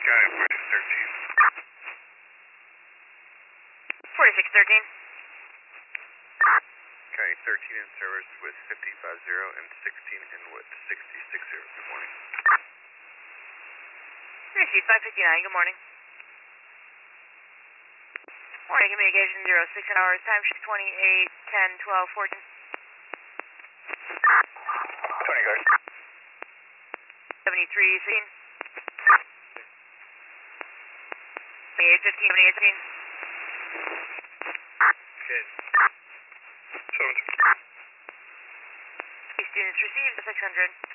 Got it, 4613. 4613. Okay, 13 in service with 5050 and 16 in with 6060. Good morning. Received 559, good morning. Morning, communication 06 hours, time sheet 28, 10, 12, 14. 20 guys. 73, 16. 28, 15, 28, 15. Okay. 7. Students received 600.